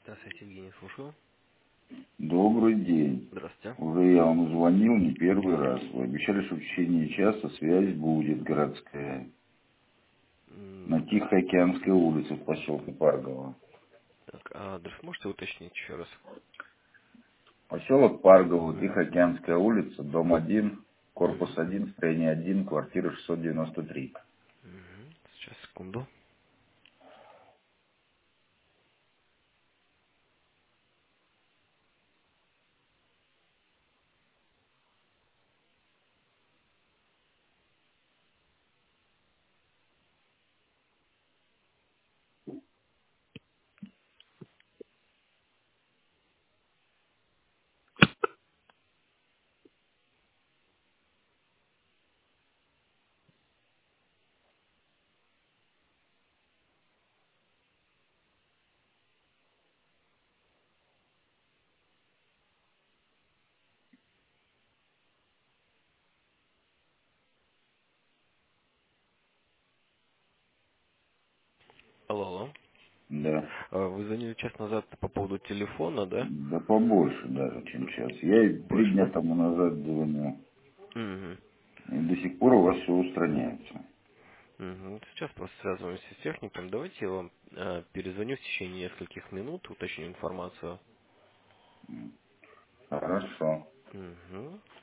Здравствуйте, Евгений, слушаю. Добрый день. Здравствуйте. Уже я вам звонил не первый раз. Вы обещали, что в течение часа связь будет городская. На М, Тихоокеанской улице в поселке Паргово. Так, а адрес можете уточнить еще раз? Поселок Паргово, Тихоокеанская улица, дом 1, корпус Мгм. 1, строение 1, квартира 693. Мгм. Сейчас, секунду. Алло, алло. Да. Вы звонили час назад по поводу телефона, да? Да побольше даже, чем час. Я и 3 Больше, дня да? тому назад звоню. Угу. И до сих пор у вас все устраняется. Угу. Сейчас просто связываемся с техником. Давайте я вам перезвоню в течение нескольких минут, уточню информацию. Хорошо. Угу.